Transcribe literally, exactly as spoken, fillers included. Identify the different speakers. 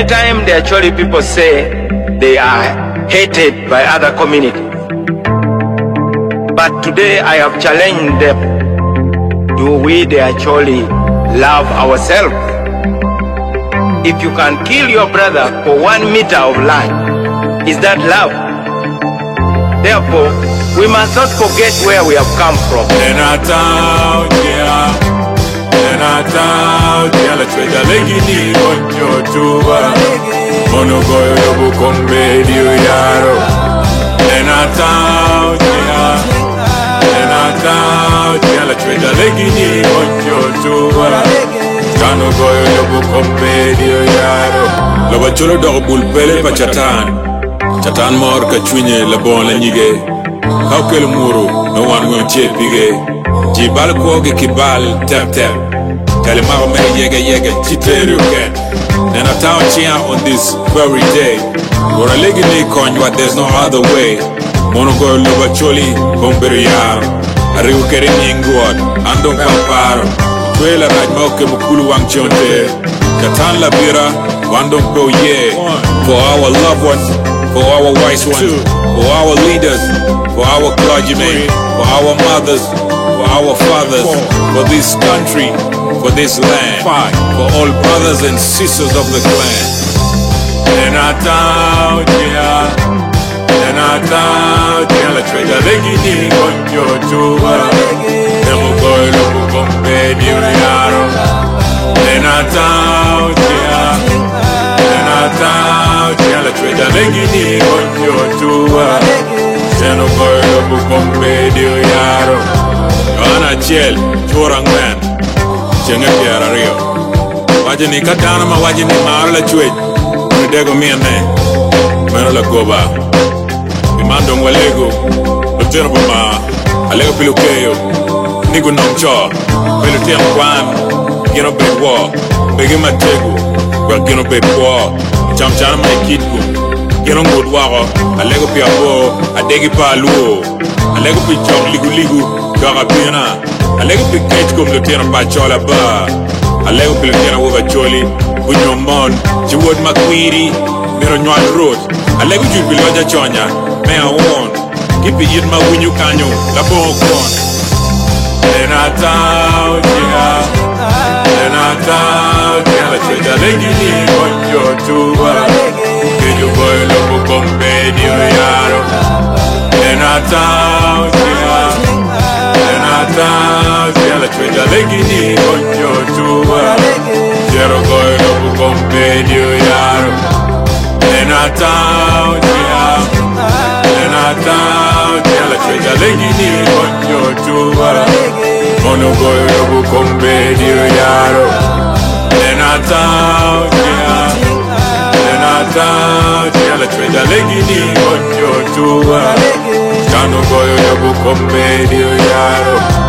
Speaker 1: Anytime the Acholi people say they are hated by other communities, but today I have challenged them. Do we, the Acholi, love ourselves? If you can kill your brother for one meter of land, is that love? Therefore, we must not forget where we have come from.
Speaker 2: Loba cholo dog bul pele pa chatan Chatan mor ka chwinye la bon la nyige Kau kel muru no wan ngon che pige Jibal ko ge kibal tap tap Tell him how many yega yega chiteru ken Then I town chia on this very day Gora legi ni konjwa there's no other way Mono go loba choli bomberi yaro Ariu kere nyingwad andong kamparo Twela raj mauke mukulu wang chonte Katan la bira wandong po ye For our loved ones, for our wise ones, for our leaders, for our clergymen, for our mothers, for our fathers, for this country, for this land, for all brothers and sisters of the clan. And I told ya, and I told ya, la trade legini con yo chuva, nemo koi loku kompe diuriaro. And I told ya, and I told ya, la trade legini con yo chuva, nemo koi loku kompe diuriaro. Ana chel, chorang man, chenga piara rio. Wajini katana ma wajini maarla chwe. Dego mi ane, mero la goba. Imando mwalego, lutero bama, alego pilukeo, nigu nomcho, pelutia mkwan, gino bedwa, begi mategu, kwa gino bedwa, chamchana maikitku, gino ngudwaro, alego piabo, adegi paluo, alego pichok ligu ligu, gaga pina, alego piketkum lutero pachola ba, alego pilutero wuga choli, Bunyo mon, Chiwod Makwiri, Miro Nwan Road, Alego Jubil Waja Chonya, May I warn, keep it in my winyu kanyo, La Bon Kwon. And I told ya, and I told ya, La Treja Legini, on your tuba, Can you boy Lobo Kombe, Dio Yaro? And I told ya, and I told ya, La Treja Legini, on your tuba. Zero boy lobu kompe dio yaro. And I told ya, and I told ya, la treja legini on your tuba. Mono boy lobu kompe dio yaro. And I told ya, and I told ya, la treja legini on your tuba. Kano boy lobu kompe dio yaro.